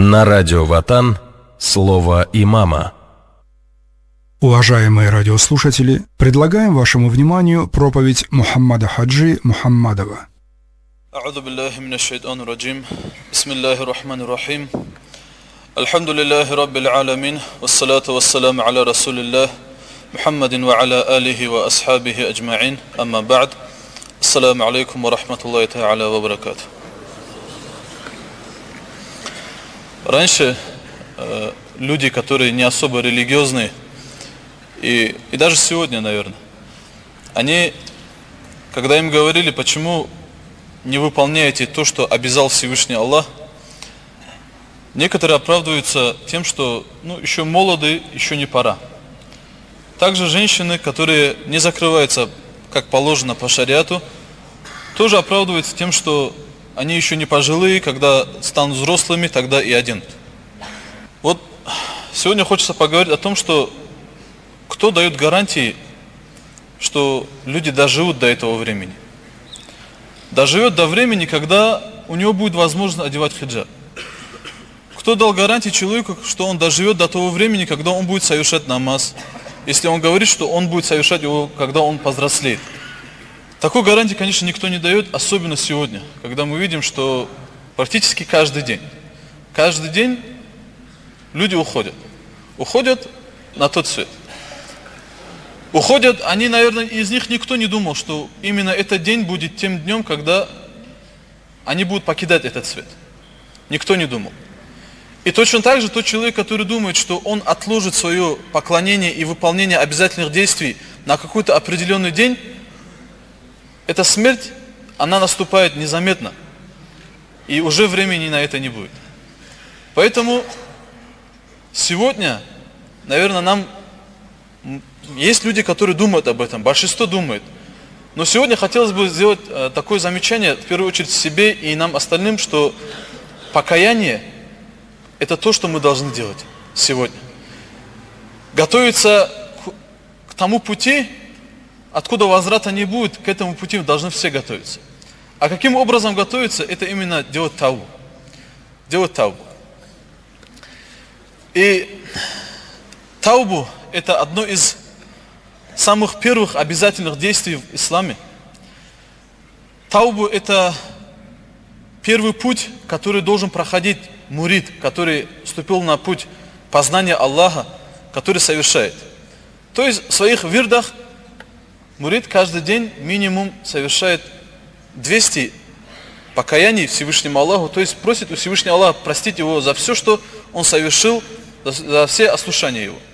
На радио Ватан слово имама. Уважаемые радиослушатели, предлагаем вашему вниманию проповедь Мухаммада Хаджи Мухаммадова. أعوذ بالله من الشيطان الرجيم بسم الله الرحمن الرحيم الحمد لله رب العالمين والصلاة والسلام على رسول الله محمد وعلى آله وأصحابه أجمعين أما بعد السلام عليكم ورحمة الله تعالى وبركاته. Раньше люди, которые не особо религиозные, и даже сегодня, наверное, они, когда им говорили, почему не выполняете то, что обязал Всевышний Аллах, некоторые оправдываются тем, что еще молоды, еще не пора. Также женщины, которые не закрываются, как положено по шариату, тоже оправдываются тем, что они еще не пожилые, когда станут взрослыми, тогда и оденут. Вот сегодня хочется поговорить о том, что кто дает гарантии, что люди доживут до этого времени. Доживет до времени, когда у него будет возможность одевать хиджаб. Кто дал гарантии человеку, что он доживет до того времени, когда он будет совершать намаз, если он говорит, что он будет совершать его, когда он повзрослеет. Такой гарантии, конечно, никто не дает, особенно сегодня, когда мы видим, что практически каждый день люди уходят на тот свет. Уходят, они, наверное, из них никто не думал, что именно этот день будет тем днем, когда они будут покидать этот свет. Никто не думал. И точно так же тот человек, который думает, что он отложит свое поклонение и выполнение обязательных действий на какой-то определенный день, эта смерть, она наступает незаметно. И уже времени на это не будет. Поэтому сегодня, наверное, есть люди, которые думают об этом, большинство думает. Но сегодня хотелось бы сделать такое замечание, в первую очередь себе и нам остальным, что покаяние – это то, что мы должны делать сегодня. Готовиться к тому пути, откуда возврата не будет, к этому пути должны все готовиться. А каким образом готовиться? Это именно делать таубу. И таубу – это одно из самых первых обязательных действий в исламе. Таубу – это первый путь, который должен проходить мурид, который вступил на путь познания Аллаха, который совершает. То есть в своих вирдах мурид каждый день минимум совершает 200 покаяний Всевышнему Аллаху, то есть просит у Всевышнего Аллаха простить его за все, что он совершил, за все ослушания его.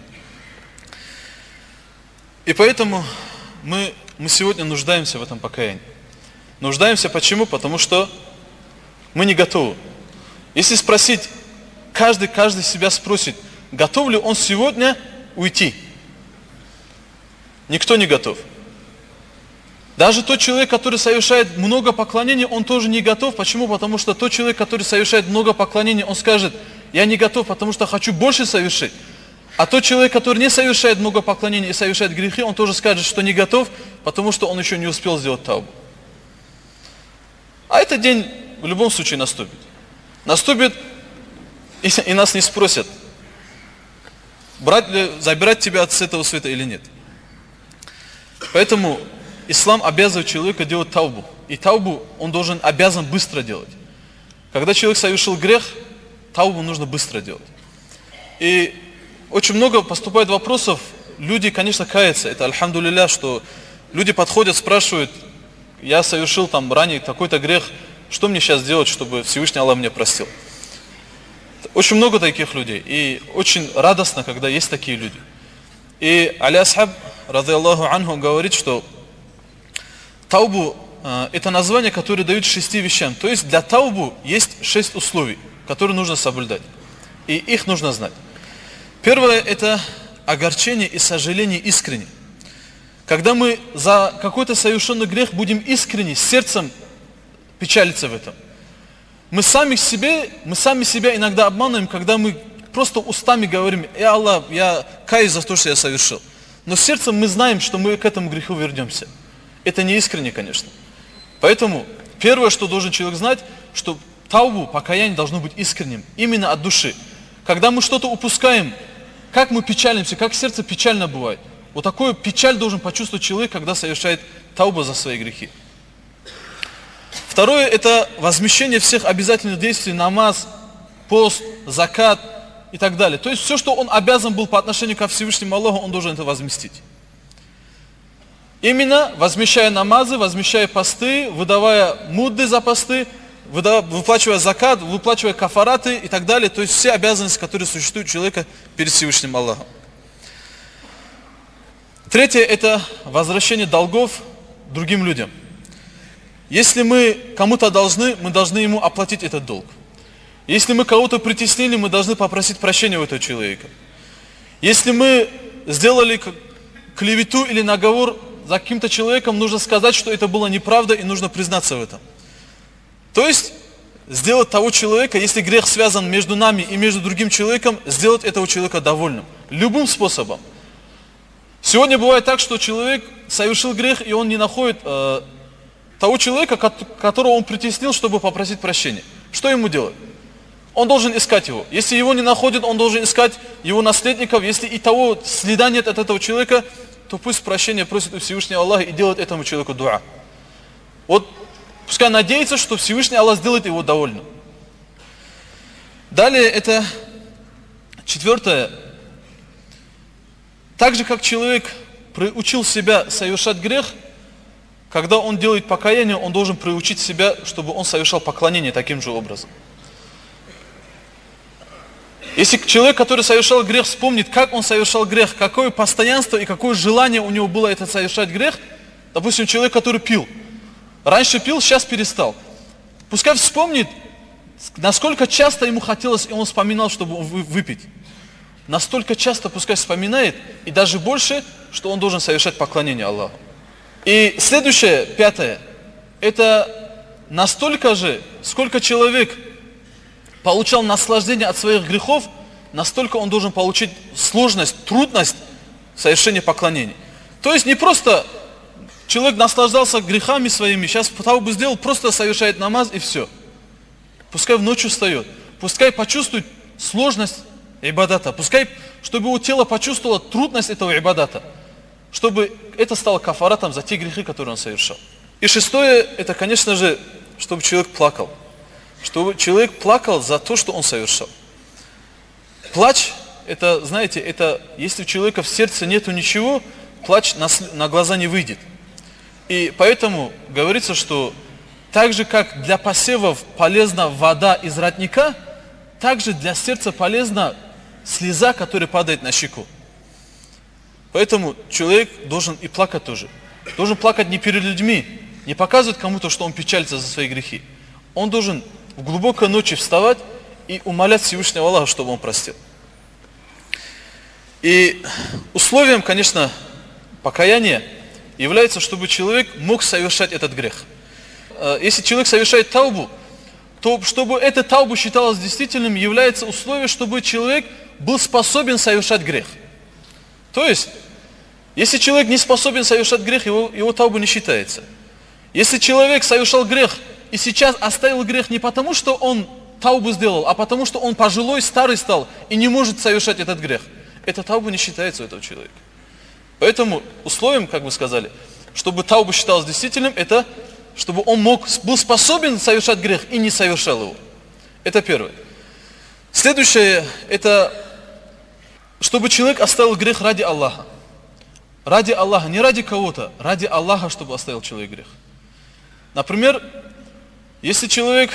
И поэтому мы сегодня нуждаемся в этом покаянии. Нуждаемся почему? Потому что мы не готовы. Если спросить, каждый себя спросит, готов ли он сегодня уйти? Никто не готов. Даже тот человек, который совершает много поклонений, он тоже не готов. Почему? Потому что тот человек, который совершает много поклонений, он скажет, я не готов, потому что хочу больше совершить. А тот человек, который не совершает много поклонений и совершает грехи, он тоже скажет, что не готов, потому что он еще не успел сделать таубу. А этот день в любом случае наступит. Наступит, и нас не спросят, забирать тебя с этого света или нет. Поэтому ислам обязывает человека делать таубу. И таубу он обязан быстро делать. Когда человек совершил грех, таубу нужно быстро делать. И очень много поступает вопросов, люди, конечно, каются. Это альхамдулилля, что люди подходят, спрашивают, я совершил ранее такой-то грех, что мне сейчас делать, чтобы Всевышний Аллах меня простил? Очень много таких людей. И очень радостно, когда есть такие люди. И Али Асхаб, ради Аллаху анху, говорит, что таубу – это название, которое дают 6 вещам. То есть для таубу есть 6 условий, которые нужно соблюдать. И их нужно знать. Первое – это огорчение и сожаление искренне. Когда мы за какой-то совершенный грех будем искренне, сердцем печалиться в этом. Мы сами себя иногда обманываем, когда мы просто устами говорим, Аллах, я каюсь за то, что я совершил. Но сердцем мы знаем, что мы к этому греху вернемся. Это не искренне, конечно. Поэтому первое, что должен человек знать, что таубу, покаяние должно быть искренним, именно от души. Когда мы что-то упускаем, как мы печалимся, как сердце печально бывает. Вот такую печаль должен почувствовать человек, когда совершает таубу за свои грехи. Второе – это возмещение всех обязательных действий, намаз, пост, закат и так далее. То есть все, что он обязан был по отношению ко Всевышнему Аллаху, он должен это возместить. Именно возмещая намазы, возмещая посты, выдавая мудды за посты, выплачивая закат, выплачивая кафараты и так далее. То есть все обязанности, которые существуют у человека перед Всевышним Аллахом. Третье – это возвращение долгов другим людям. Если мы кому-то должны, мы должны ему оплатить этот долг. Если мы кого-то притеснили, мы должны попросить прощения у этого человека. Если мы сделали клевету или наговор за каким-то человеком, нужно сказать, что это было неправда, и нужно признаться в этом. То есть, сделать того человека, если грех связан между нами и между другим человеком, сделать этого человека довольным. Любым способом. Сегодня бывает так, что человек совершил грех, и он не находит того человека, которого он притеснил, чтобы попросить прощения. Что ему делать? Он должен искать его. Если его не находит, он должен искать его наследников. Если и того следа нет от этого человека, то пусть прощения просит у Всевышнего Аллаха и делает этому человеку дуа. Вот пускай надеется, что Всевышний Аллах сделает его довольным. Далее это четвертое. Так же, как человек приучил себя совершать грех, когда он делает покаяние, он должен приучить себя, чтобы он совершал поклонение таким же образом. Если человек, который совершал грех, вспомнит, как он совершал грех, какое постоянство и какое желание у него было это совершать грех, допустим, человек, который пил, раньше пил, сейчас перестал. Пускай вспомнит, насколько часто ему хотелось, и он вспоминал, чтобы выпить. Настолько часто пускай вспоминает, и даже больше, что он должен совершать поклонение Аллаху. И следующее, пятое, это настолько же, сколько человек получал наслаждение от своих грехов, настолько он должен получить сложность, трудность совершения поклонений. То есть не просто человек наслаждался грехами своими, сейчас того бы сделал, просто совершает намаз и все. Пускай в ночь встает, пускай почувствует сложность ибадата, пускай, чтобы его тело почувствовало трудность этого ибадата, чтобы это стало кафаратом за те грехи, которые он совершал. И шестое, это, конечно же, чтобы человек плакал. Чтобы человек плакал за то, что он совершал. Плач, это, знаете, это, если у человека в сердце нету ничего, плач на глаза не выйдет. И поэтому говорится, что так же, как для посевов полезна вода из родника, так же для сердца полезна слеза, которая падает на щеку. Поэтому человек должен и плакать тоже. Должен плакать не перед людьми, не показывать кому-то, что он печалится за свои грехи. Он должен в глубокой ночи вставать и умолять Всевышнего Аллаха, чтобы он простил. И условием, конечно, покаяния является, чтобы человек мог совершать этот грех. Если человек совершает таубу, то чтобы эта таубу считалась действительным, является условие, чтобы человек был способен совершать грех. То есть, если человек не способен совершать грех, его таубу не считается. Если человек совершал грех и сейчас оставил грех не потому, что он таубу сделал, а потому, что он пожилой, старый стал и не может совершать этот грех, эта тауба не считается у этого человека. Поэтому условием, как вы сказали, чтобы тауба считалась действительным, это чтобы он был способен совершать грех и не совершал его. Это первое. Следующее, это чтобы человек оставил грех ради Аллаха. Ради Аллаха, не ради кого-то, ради Аллаха, чтобы оставил человек грех. Например, если человек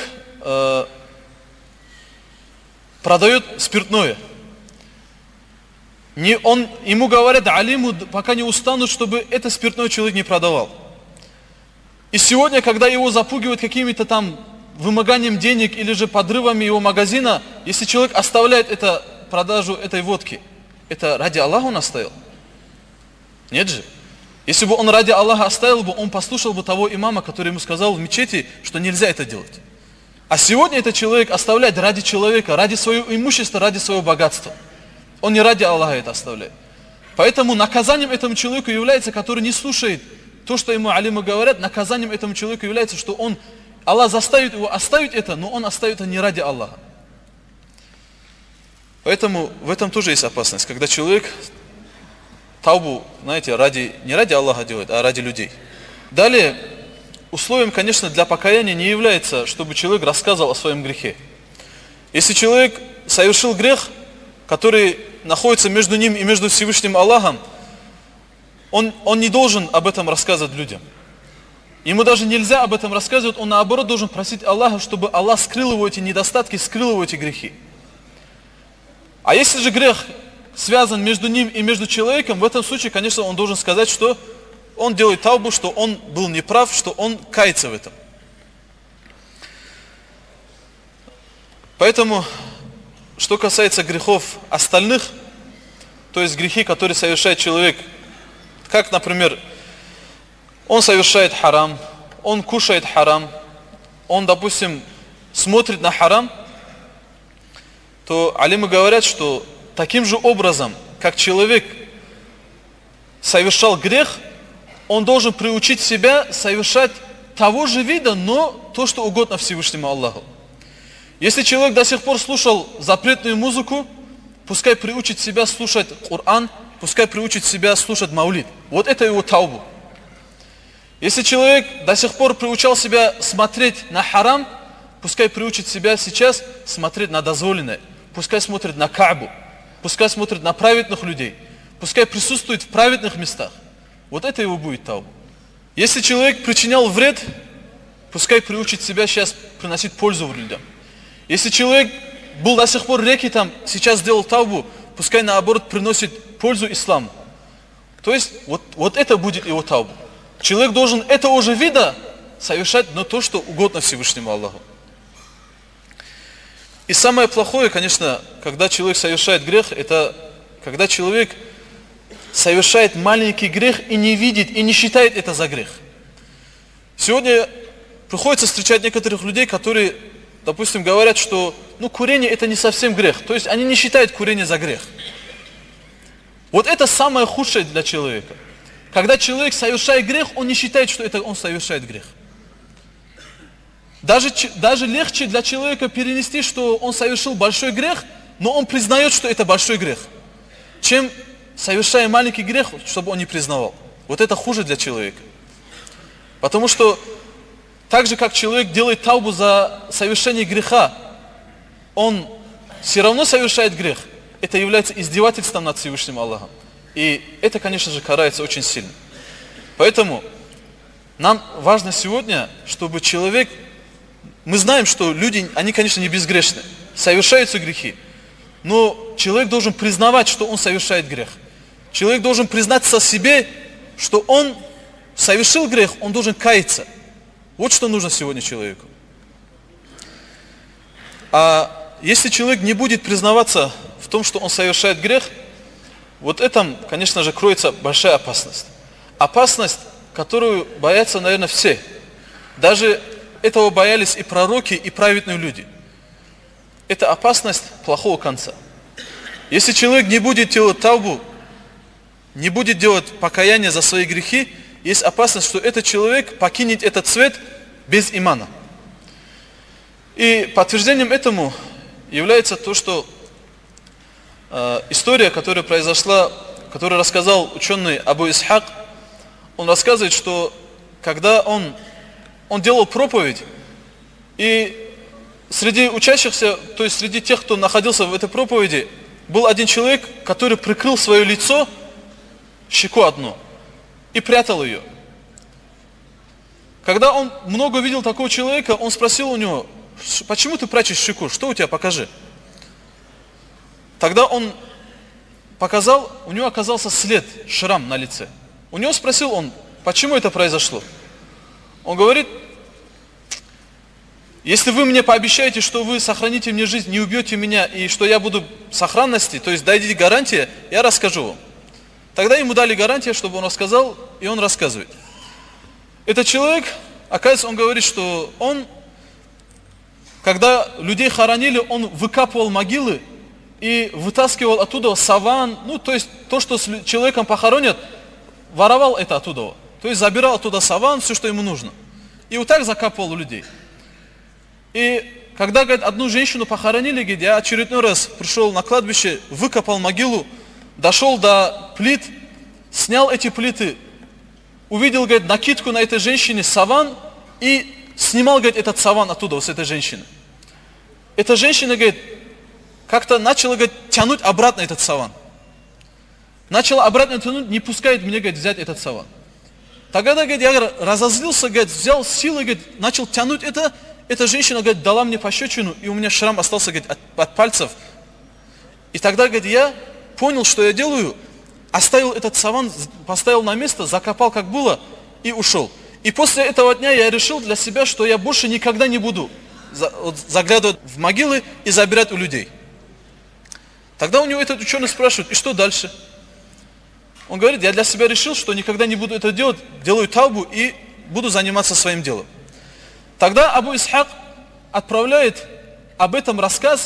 продает спиртное, ему говорят, алиму, пока не устанут, чтобы это спиртное человек не продавал. И сегодня, когда его запугивают какими-то там вымоганием денег или же подрывами его магазина, если человек оставляет продажу этой водки, это ради Аллаха он оставил? Нет же. Если бы он ради Аллаха оставил бы, он послушал бы того имама, который ему сказал в мечети, что нельзя это делать. А сегодня этот человек оставляет ради человека, ради своего имущества, ради своего богатства. Он не ради Аллаха это оставляет. Поэтому наказанием этому человеку является, который не слушает то, что ему алимы говорят, наказанием этому человеку является, что он Аллах заставит его оставить это, но он оставит это не ради Аллаха. Поэтому в этом тоже есть опасность, когда человек таубу, знаете, не ради Аллаха делает, а ради людей. Далее, условием, конечно, для покаяния не является, чтобы человек рассказывал о своем грехе. Если человек совершил грех, который находится между ним и между Всевышним Аллахом, он не должен об этом рассказывать людям. Ему даже нельзя об этом рассказывать, он наоборот должен просить Аллаха, чтобы Аллах скрыл его эти недостатки, скрыл его эти грехи. А если же грех связан между ним и между человеком, в этом случае, конечно, он должен сказать, что он делает таубу, что он был неправ, что он кается в этом. Поэтому, что касается грехов остальных, то есть грехи, которые совершает человек, как, например, он совершает харам, он кушает харам, он, допустим, смотрит на харам, то алимы говорят, что таким же образом, как человек совершал грех, он должен приучить себя совершать того же вида, но то, что угодно Всевышнему Аллаху. Если человек до сих пор слушал запретную музыку, пускай приучит себя слушать Коран, пускай приучит себя слушать маулид. Вот это его таубу. Если человек до сих пор приучал себя смотреть на харам, пускай приучит себя сейчас смотреть на дозволенное. Пускай смотрит на Каабу, пускай смотрит на праведных людей, пускай присутствует в праведных местах. Вот это его будет таубу. Если человек причинял вред, пускай приучит себя сейчас приносить пользу людям. Если человек был до сих пор реки там, сейчас сделал таубу, пускай наоборот приносит пользу исламу. То есть вот это будет его таубу. Человек должен этого же вида совершать, но то, что угодно Всевышнему Аллаху. И самое плохое, конечно, когда человек совершает грех, это когда человек совершает маленький грех и не видит, и не считает это за грех. Сегодня приходится встречать некоторых людей, которые, допустим, говорят, что курение это не совсем грех. То есть они не считают курение за грех. Вот это самое худшее для человека. Когда человек совершает грех, он не считает, что это он совершает грех. Даже легче для человека перенести, что он совершил большой грех, но он признает, что это большой грех, чем совершая маленький грех, чтобы он не признавал. Вот это хуже для человека. Потому что так же, как человек делает таубу за совершение греха, он все равно совершает грех. Это является издевательством над Всевышним Аллахом. И это, конечно же, карается очень сильно. Поэтому нам важно сегодня, чтобы человек... Мы знаем, что люди, они, конечно, не безгрешны, совершаются грехи. Но человек должен признавать, что он совершает грех. Человек должен признаться себе, что он совершил грех, он должен каяться. Вот что нужно сегодня человеку. А если человек не будет признаваться в том, что он совершает грех, вот этом, конечно же, кроется большая опасность. Опасность, которую боятся, наверное, все. Даже этого боялись и пророки, и праведные люди. Это опасность плохого конца. Если человек не будет делать таубу, не будет делать покаяние за свои грехи, есть опасность, что этот человек покинет этот свет без имана. И подтверждением этому является то, что история, которая произошла, которую рассказал ученый Абу Исхак, он рассказывает, что когда он делал проповедь, и среди учащихся, то есть среди тех, кто находился в этой проповеди, был один человек, который прикрыл свое лицо, щеку одну, и прятал ее. Когда он много видел такого человека, он спросил у него: почему ты прячешь щеку, что у тебя, покажи. Тогда он показал, у него оказался след, шрам на лице. У него спросил он, почему это произошло. Он говорит: если вы мне пообещаете, что вы сохраните мне жизнь, не убьете меня, и что я буду в сохранности, то есть дадите гарантия, я расскажу вам. Тогда ему дали гарантию, чтобы он рассказал, и он рассказывает. Этот человек, оказывается, он говорит, что он, когда людей хоронили, он выкапывал могилы и вытаскивал оттуда саван, то есть то, что с человеком похоронят, воровал это оттуда. То есть забирал оттуда саван, все, что ему нужно. И вот так закапывал людей. И когда, говорит, одну женщину похоронили, говорит, я очередной раз пришел на кладбище, выкопал могилу, дошел до плит, снял эти плиты, увидел, говорит, накидку на этой женщине, саван, и снимал, говорит, этот саван оттуда, вот с этой женщины. Эта женщина, говорит, как-то начала, говорит, тянуть обратно этот саван. Начала обратно тянуть, не пускает мне, говорит, взять этот саван. Тогда, говорит, я разозлился, говорит, взял силы, говорит, начал тянуть это. Эта женщина, говорит, дала мне пощечину, и у меня шрам остался, говорит, от пальцев. И тогда, говорит, я понял, что я делаю, оставил этот саван, поставил на место, закопал, как было, и ушел. И после этого дня я решил для себя, что я больше никогда не буду заглядывать в могилы и забирать у людей. Тогда у него этот ученый спрашивает, и что дальше? Он говорит, я для себя решил, что никогда не буду это делать, делаю тавбу и буду заниматься своим делом. Тогда Абу Исхак отправляет об этом рассказ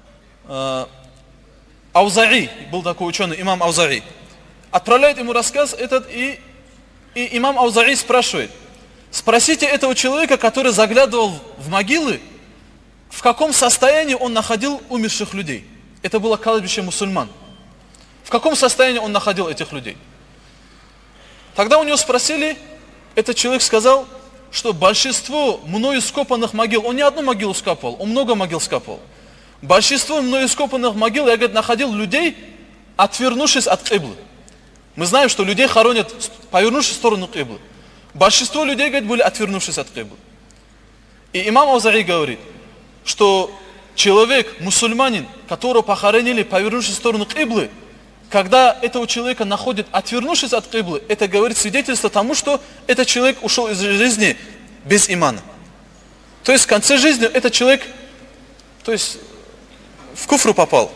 Аузаи, был такой ученый, имам Аузаи. Отправляет ему рассказ этот, и имам Аузаи спрашивает, спросите этого человека, который заглядывал в могилы, в каком состоянии он находил умерших людей. Это было кладбище мусульман. В каком состоянии он находил этих людей? Тогда у него спросили, этот человек сказал, что большинство мною скопанных могил, он не одну могилу скопал, он много могил скопал. Большинство мною скопанных могил, я, говорит, находил людей, отвернувшись от киблы. Мы знаем, что людей хоронят, повернувшись в сторону киблы. Большинство людей, говорит, были отвернувшись от киблы. И имам Аузаи говорит, что человек, мусульманин, которого похоронили, повернувшись в сторону киблы, когда этого человека находят, отвернувшись от киблы, это говорит свидетельство тому, что этот человек ушел из жизни без имана. То есть в конце жизни этот человек, то есть в куфру попал.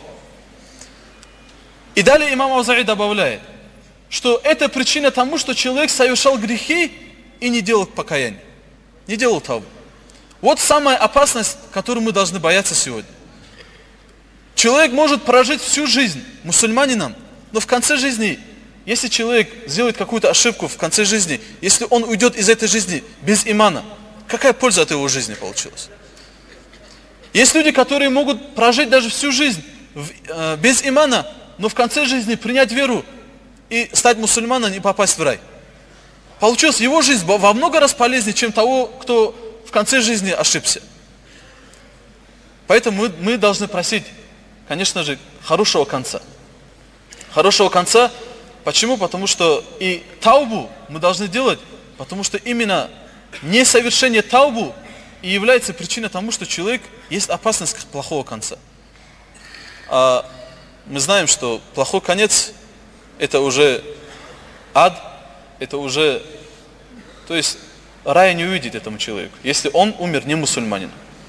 И далее имам Аузаи добавляет, что это причина тому, что человек совершал грехи и не делал покаяния, не делал тавбу. Вот самая опасность, которую мы должны бояться сегодня. Человек может прожить всю жизнь мусульманином, но в конце жизни, если человек сделает какую-то ошибку в конце жизни, если он уйдет из этой жизни без имана, какая польза от его жизни получилась? Есть люди, которые могут прожить даже всю жизнь без имана, но в конце жизни принять веру и стать мусульманом и попасть в рай. Получилась его жизнь во много раз полезнее, чем того, кто в конце жизни ошибся. Поэтому мы должны просить, конечно же, хорошего конца. Хорошего конца. Почему? Потому что и таубу мы должны делать, потому что именно несовершение таубу и является причиной тому, что человек есть опасность плохого конца. А мы знаем, что плохой конец это уже ад, это уже, то есть рая не увидит этому человеку, если он умер не мусульманин.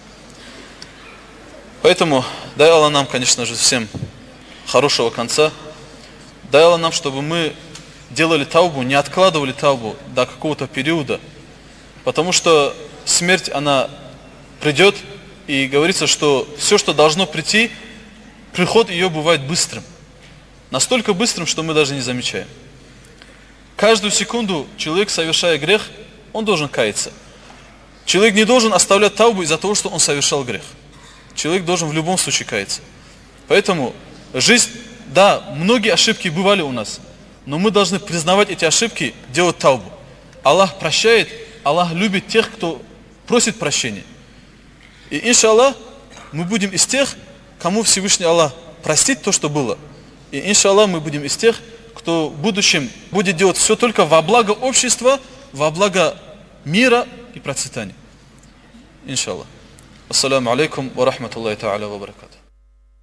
Поэтому дай Аллах нам, конечно же, всем хорошего конца. Дай Аллах нам, чтобы мы делали таубу, не откладывали таубу до какого-то периода. Потому что смерть, она придет, и говорится, что все, что должно прийти, приход ее бывает быстрым. Настолько быстрым, что мы даже не замечаем. Каждую секунду человек, совершая грех, он должен каяться. Человек не должен оставлять таубу из-за того, что он совершал грех. Человек должен в любом случае каяться. Поэтому жизнь, да, многие ошибки бывали у нас, но мы должны признавать эти ошибки, делать таубу. Аллах прощает, Аллах любит тех, кто просит прощения. И иншаллах, мы будем из тех, кому Всевышний Аллах простит то, что было. И иншаллах, мы будем из тех, кто в будущем будет делать все только во благо общества, во благо мира и процветания. Иншаллах. Ассаламу алейкум ва рахматуллахи та'аля ва баракатух.